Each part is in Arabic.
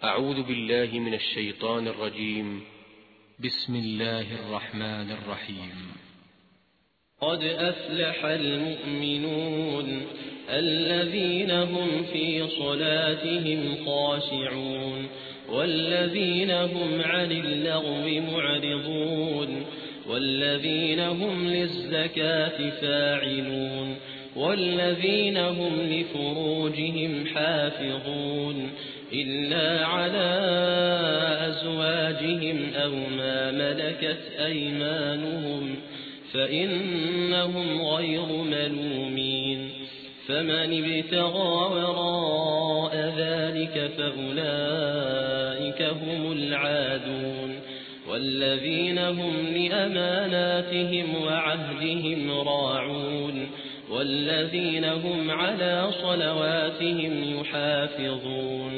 أعوذ بالله من الشيطان الرجيم. بسم الله الرحمن الرحيم. قد أفلح المؤمنون الذين هم في صلاتهم خاشعون والذين هم عن اللغو معرضون والذين هم للزكاة فاعلون والذين هم لفروجهم حافظون إلا على أزواجهم أو ما ملكت أيمانهم فإنهم غير ملومين فمن ابتغى وراء ذلك فأولئك هم العادون والذين هم لأماناتهم وعهدهم راعون والذين هم على صلواتهم يحافظون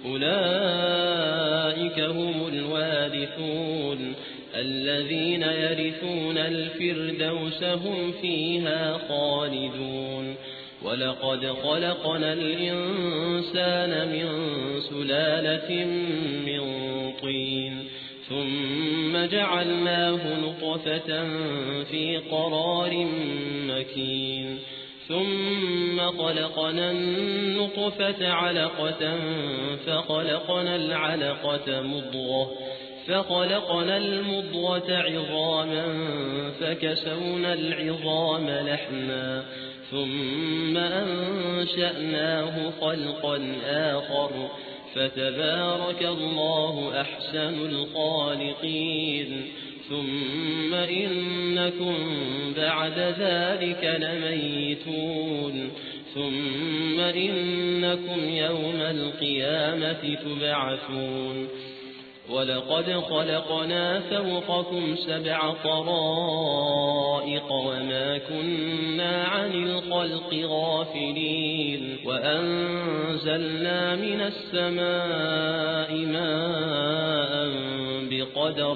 أولئك هم الوارثون الذين يرثون الفردوس هم فيها خالدون ولقد خلقنا الإنسان من سلالة من طين ثم جعلناه نطفة في قرار مكين ثم خلقنا النطفة علقة فخلقنا العلقة مضغة فخلقنا المضغة عظاما فكسونا العظام لحما ثم أنشأناه خلقا آخر فتبارك الله أحسن الخالقين ثم إنكم بعد ذلك لميتون ثم إنكم يوم القيامة تبعثون ولقد خلقنا فوقكم 7 طرائق وما كنا عن الخلق غافلين وأنزلنا من السماء ماء بقدر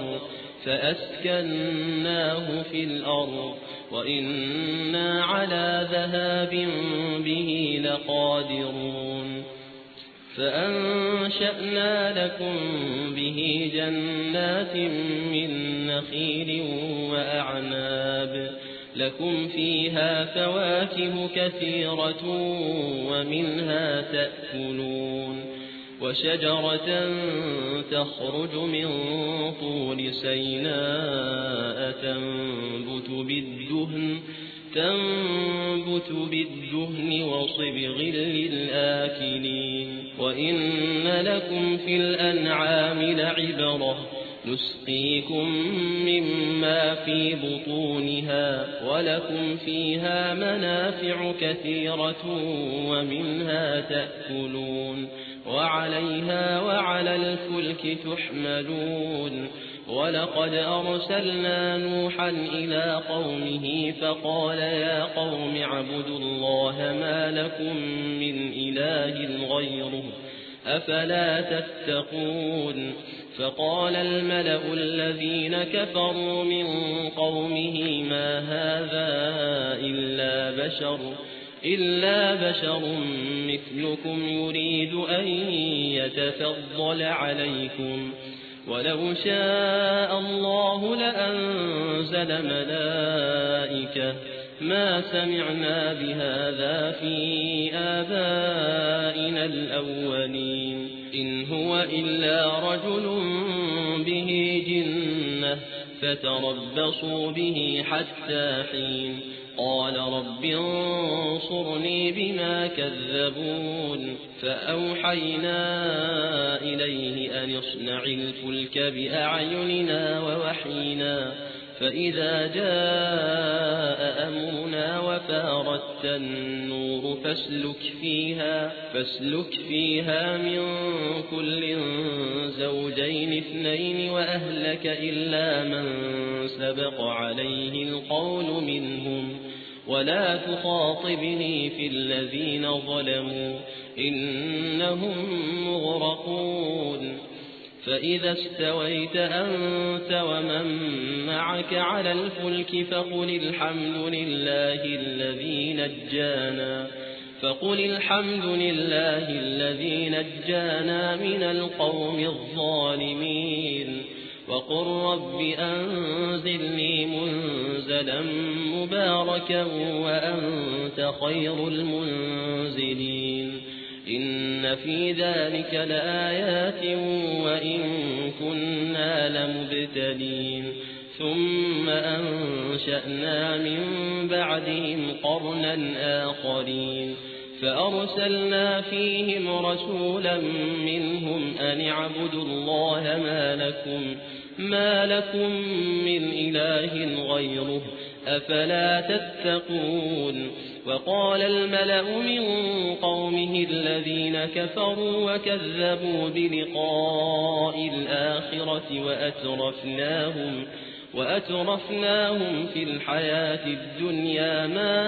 فأسكناه في الأرض وإنا على ذهاب به لقادرون فأنشأنا لكم به جنات من نخيل وأعناب لكم فيها فواكه كثيرة ومنها تأكلون وشجرة تخرج من طور سيناء تنبت بالدهن وصبغ للآكلين وإن لكم في الأنعام لعبرة نسقيكم مما في بطونها ولكم فيها منافع كثيرة ومنها تأكلون وعليها وعلى الفلك تحملون ولقد أرسلنا نوحا إلى قومه فقال يا قوم اعبدوا الله ما لكم من إله غيره أفلا تتقون فقال الملأ الذين كفروا من قومه ما هذا إلا بشر مثلكم يريد أن يتفضل عليكم ولو شاء الله لأنزل ملائكة ما سمعنا بهذا في آبائنا الأولين إن هو إلا رجل به جنة فتربصوا به حتى حين قال رب انصرني بما كذبون فأوحينا إليه أن اصنع الفلك بأعيننا ووحينا فإذا جاء أمرنا وفارت النور فاسلك فيها من كل زوجين 2 وأهلك إلا من سبق عليه القول منهم ولا تخاطبني في الذين ظلموا إنهم مغرقون فإذا استويت أنت ومن معك على الفلك فقل الحمد لله فقل الحمد لله الذي نجانا من القوم الظالمين وقل رب أنزلني منزلا مباركا وأنت خير المنزلين إن في ذلك لآيات وإن كنا لمبتلين ثم أنشأنا من بعدهم قرنا آخرين فأرسلنا فيهم رسولا منهم أن اعبدوا الله ما لكم من إله غيره أفلا تتقون وقال الملأ من قومه الذين كفروا وكذبوا بلقاء الآخرة وأترفناهم في الحياة الدنيا ما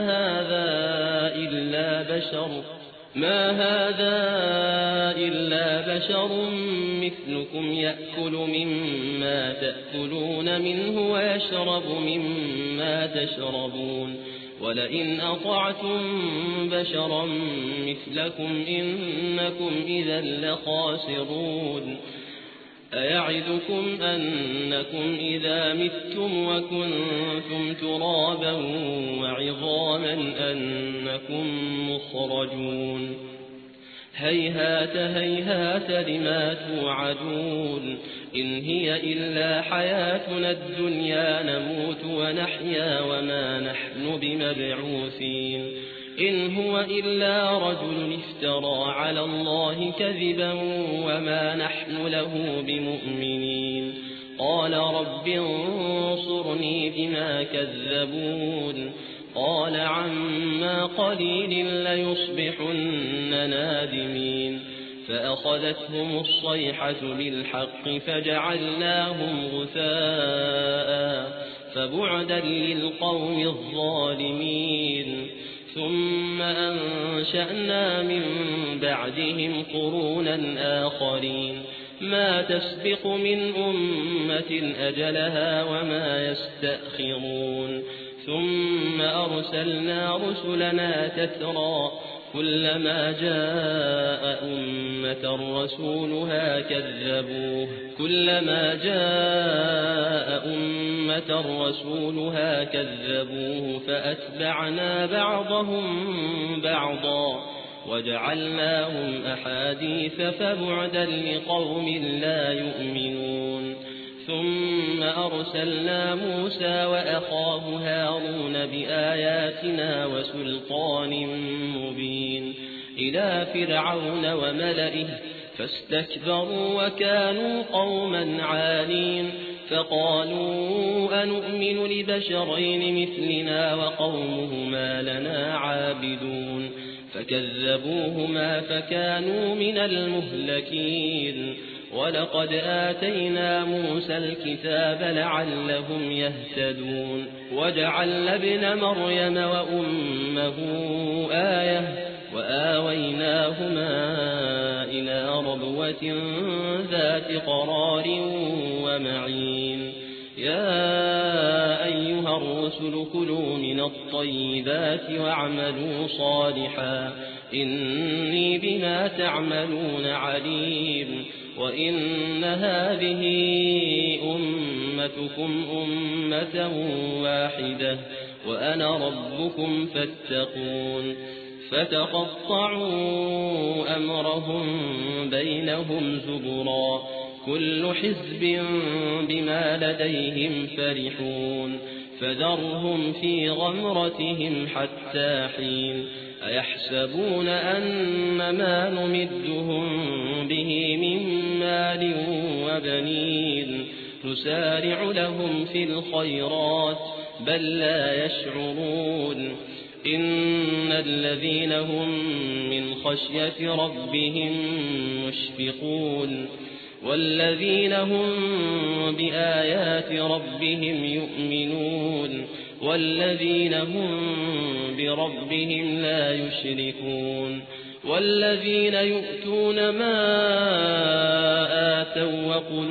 هذا إلا بشر مثلكم يأكل مما تأكلون منه ويشرب مما تشربون ولئن أطعتم بشرا مثلكم إنكم إذا لخاسرون أيعدكم أنكم إذا متم وكنتم ترابا وعظاما أنكم مخرجون هيهات هيهات لما توعدون إن هي إلا حياتنا الدنيا نموت ونحيا وما نحن بمبعوثين إن هو إلا رجل افترى على الله كذبا وما نحن له بمؤمنين قال رب انصرني بما كذبون قال عما قليل ليصبحن نادمين فأخذتهم الصيحة بالحق فجعلناهم غثاء فبعدا للقوم الظالمين ثم أنشأنا من بعدهم قرونا آخرين ما تسبق من أمة أجلها وما يستأخرون ثم أرسلنا رسلنا تترى كلما جاء أمة رسولها كذبوه فأتبعنا بعضهم بعضا وجعلناهم أحاديث فبعدا لقوم لا يؤمنون ثم أرسلنا موسى وأخاه هارون بآياتنا وسلطان مبين إلى فرعون وملئه فاستكبروا وكانوا قوما عالين فقالوا أنؤمن لبشرين مثلنا وقومهما لنا عابدون فكذبوهما فكانوا من المهلكين ولقد آتينا موسى الكتاب لعلهم يهتدون وجعلنا ابن مريم وأمه آية وآويناهما إلى ربوة ذات قرار ومعين يا أيها الرسل كلوا من الطيبات واعملوا صالحا إني بما تعملون عليم وإن هذه أمتكم أمة واحدة وأنا ربكم فاتقون فتقطعوا أمرهم بينهم زبرا كل حزب بما لديهم فرحون فذرهم في غمرتهم حتى حين أيحسبون أن ما نمدهم به من مال وبنين نسارع لهم في الخيرات بل لا يشعرون إن الذين هم من خشية ربهم مشفقون والذين هم بآيات ربهم يؤمنون والذين هم بربهم لا يشركون والذين يؤتون ما آتوا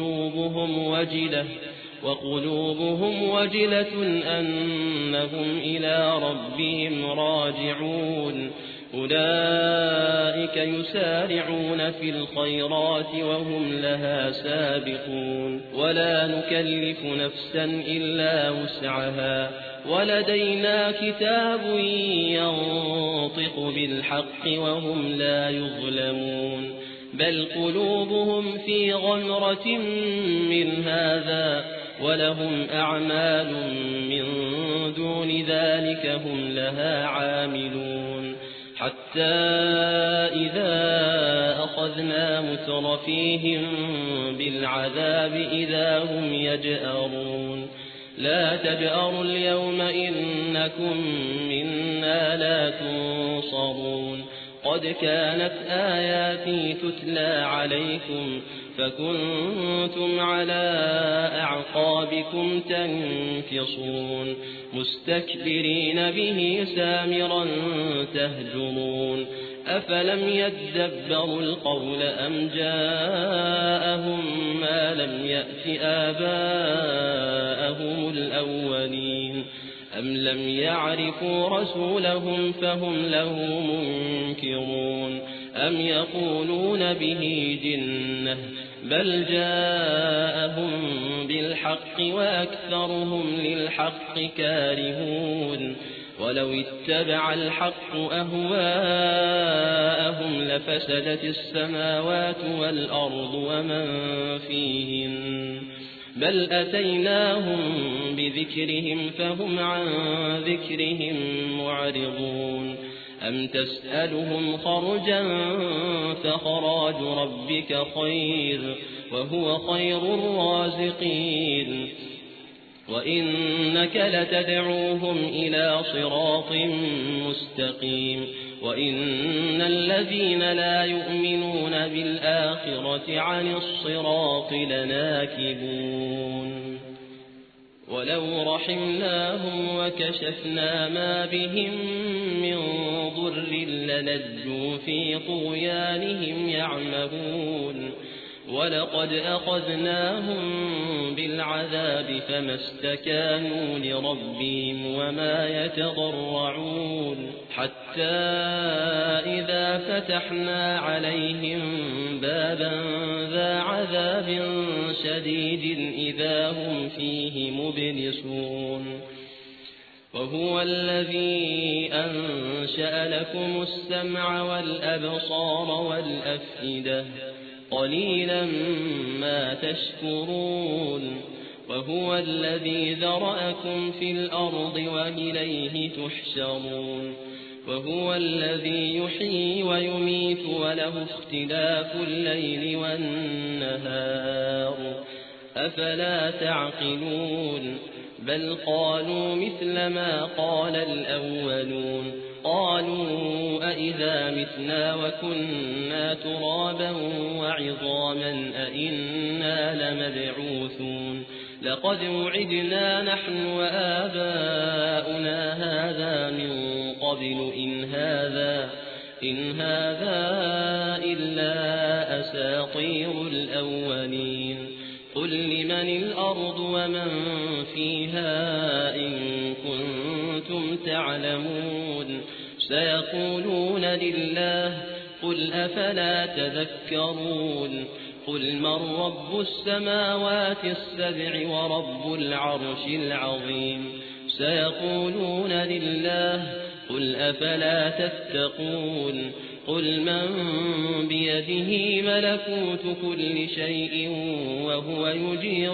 وقلوبهم وجلة أنهم إلى ربهم راجعون أولئك يسارعون في الخيرات وهم لها سابقون ولا نكلف نفسا إلا وسعها ولدينا كتاب ينطق بالحق وهم لا يظلمون بل قلوبهم في غمرة من هذا ولهم أعمال من دون ذلك هم لها عاملون حتى إذا أخذنا مترفيهم بالعذاب إذا هم يجأرون لا تجأروا اليوم إنكم منا لا تنصرون قد كانت آياتي تتلى عليكم فكنتم على أعقابكم تنكصون مستكبرين به سامرا تهجرون أفلم يدبروا القول أم جاءهم ما لم يأت آباءهم الأولين أم لم يعرفوا رسولهم فهم له منكرون أم يقولون به جنة بل جاءهم بالحق وأكثرهم للحق كارهون ولو اتبع الحق أهواءهم لفسدت السماوات والأرض ومن فيهن بل أتيناهم بذكرهم فهم عن ذكرهم معرضون أم تسألهم خرجا فخراج ربك خير وهو خير الرازقين وإنك لتدعوهم إلى صراط مستقيم وإن الذين لا يؤمنون بالآخرة عن الصراط لناكبون ولو رحمناهم وكشفنا ما بهم من ضر للجوا في طغيانهم يعمهون ولقد أخذناهم بالعذاب فما استكانوا لربهم وما يتضرعون حتى إذا فتحنا عليهم بابا ذا عذاب شديد إذا هم فيه مبلسون وهو الذي أنشأ لكم السمع والأبصار والأفئدة قليلا ما تشكرون وهو الذي ذرأكم في الأرض وإليه تحشرون وهو الذي يحيي ويميت وله اختلاف الليل والنهار أفلا تعقلون بل قالوا مثل ما قال الأولون قالوا أئذا متنا وكنا ترابا وعظاما أئنا لمبعوثون لقد وعدنا نحن وآباؤنا هذا من قبل إن هذا إلا أساطير الأولين قل لمن الأرض ومن فيها إن كنتم تعلمون سيقولون لله قل أفلا تذكرون قل من رب السماوات السبع ورب العرش العظيم سيقولون لله قل أفلا تتقون قل من بيده ملكوت كل شيء وهو يجير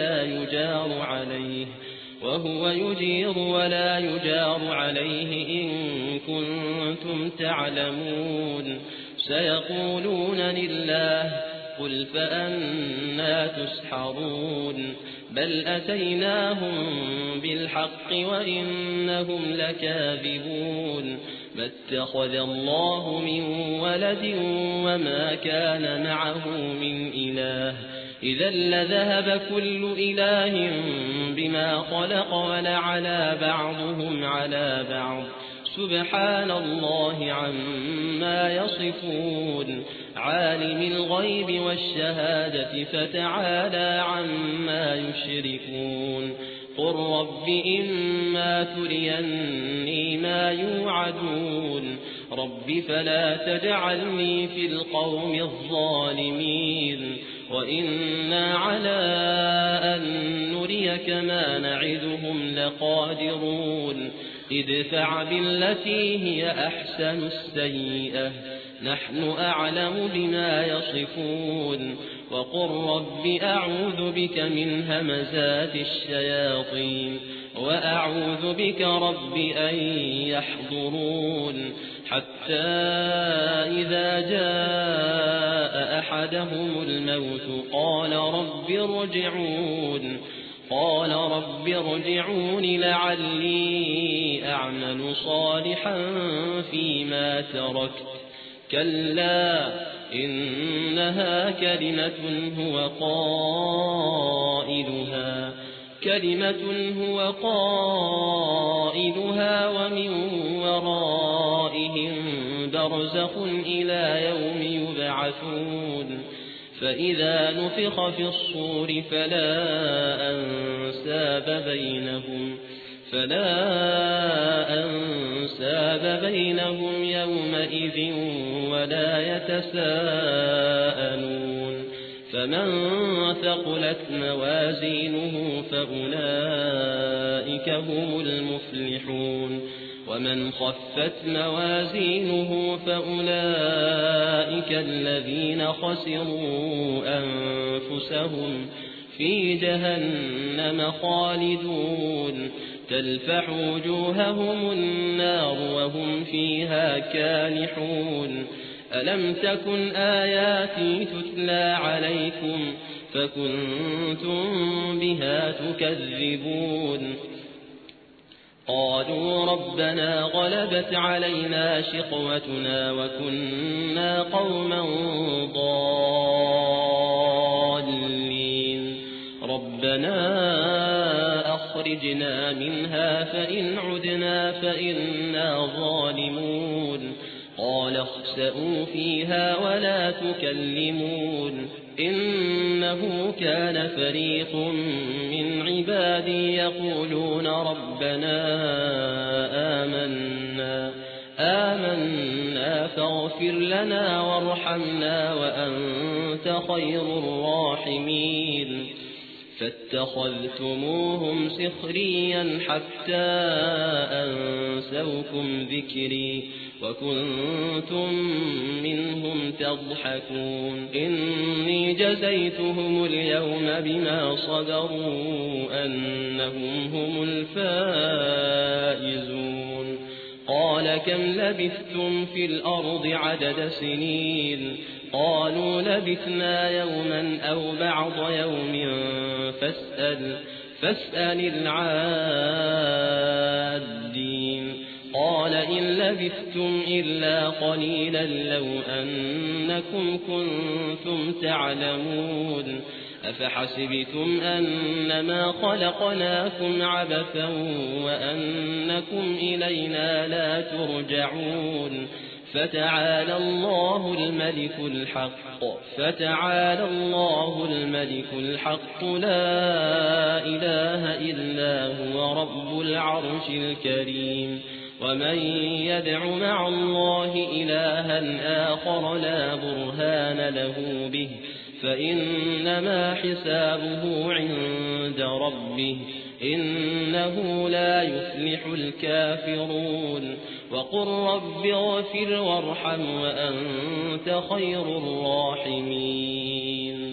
ولا يجار عليه إن كنتم تعلمون سيقولون لله قل فأنا تسحرون بل أتيناهم بالحق وإنهم لكاذبون ما اتخذ الله من ولد وما كان معه من إله إذا لذهب كل إله بما خلق ولعلى بعضهم على بعض سبحان الله عما يصفون عالم الغيب والشهادة فتعالى عما يشركون قل رب إما تريني ما يوعدون رب فلا تجعلني في القوم الظالمين وإنا على أن نريك ما نعدهم لقادرون ادفع بالتي هي أحسن السيئة نحن أعلم بما يصفون وقل رب أعوذ بك من همزات الشياطين وأعوذ بك رب أن يحضرون حتى إذا جاء أحدهم الموت قال رب ارجعون لعلي أعمل صالحا فيما تركت كلا إنها كلمة هو قائلها ومن ورائهم برزخ إلى يوم يبعثون فإذا نفخ في الصور فلا أنساب بينهم يومئذ ولا يتساءلون فمن ثقلت موازينه فأولئك هم المفلحون ومن خفت موازينه فأولئك الذين خسروا أنفسهم في جهنم خالدون تلفح وجوههم النار وهم فيها كالحون ألم تكن آياتي تتلى عليكم فكنتم بها تكذبون قالوا ربنا غلبت علينا شقوتنا وكنا قوما ضالين ربنا أخرجنا منها فإن عدنا فإنا ظالمون قال اخسئوا فيها ولا تكلمون إنه كان فريق من عبادي يقولون ربنا آمنا فاغفر لنا وارحمنا وأنت خير الراحمين فاتخذتموهم سخريا حتى أنسوكم ذكري وكنتم منهم تضحكون إني جزيتهم اليوم بما صبروا أنهم هم الفائزون قال كم لبثتم في الأرض عدد سنين قالوا لبثنا يوما أو بعض يوم فاسأل العادين قال إن لبثتم إلا قليلا لو أنكم كنتم تعلمون أفحسبتم أنما خلقناكم عبثا وأنكم إلينا لا ترجعون فتعالى الله الملك الحق لا إله إلا هو رب العرش الكريم ومن يدع مع الله إلها آخر لا برهان له به فإنما حسابه عند ربه إنه لا يفلح الكافرون وقل رب اغفر وارحم وأنت خير الراحمين